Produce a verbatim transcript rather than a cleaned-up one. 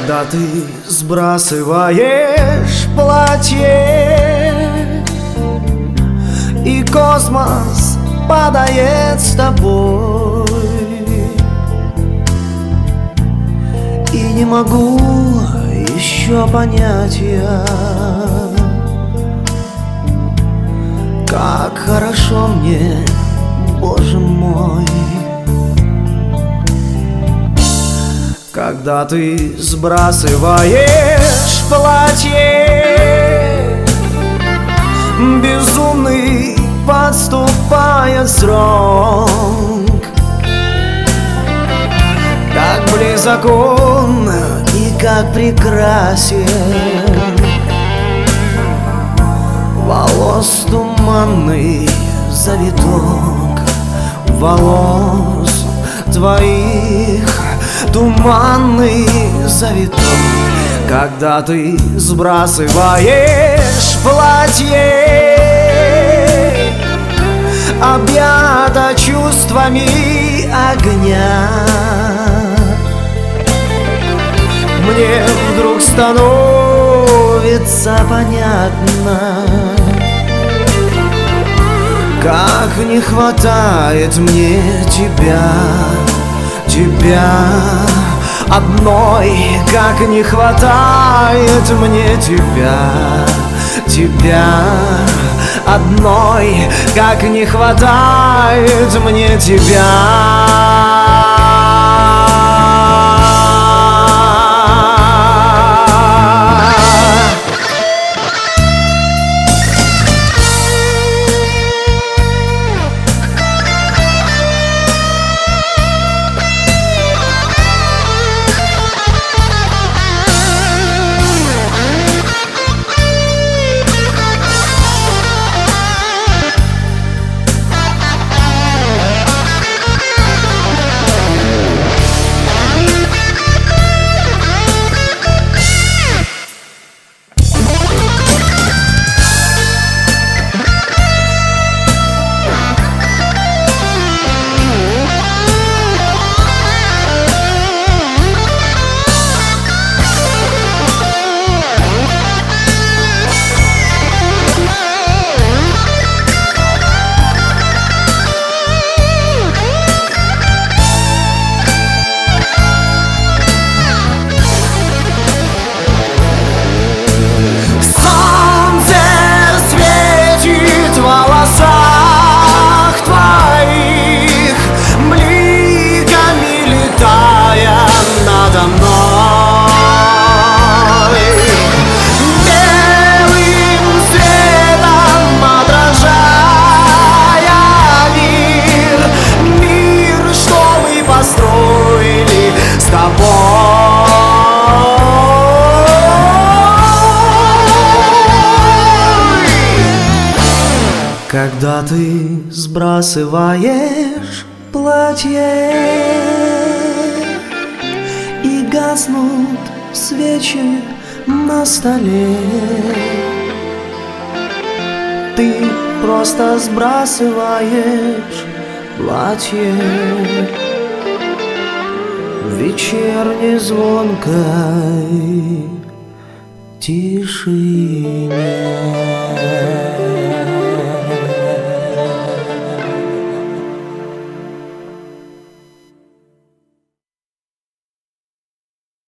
Когда ты сбрасываешь платье, и космос падает с тобой, и не могу еще понять я, как хорошо мне, Боже мой. Когда ты сбрасываешь платье, безумный подступает срок, как близок он и как прекрасен. Волос туманный завиток, волос твоих туманный завиток. Когда ты сбрасываешь платье, объято чувствами огня, мне вдруг становится понятно, как не хватает мне тебя, тебя одной, как не хватает мне тебя, тебя одной, как не хватает мне тебя. Когда ты сбрасываешь платье, и гаснут свечи на столе, ты просто сбрасываешь платье в вечерней звонкой тишине.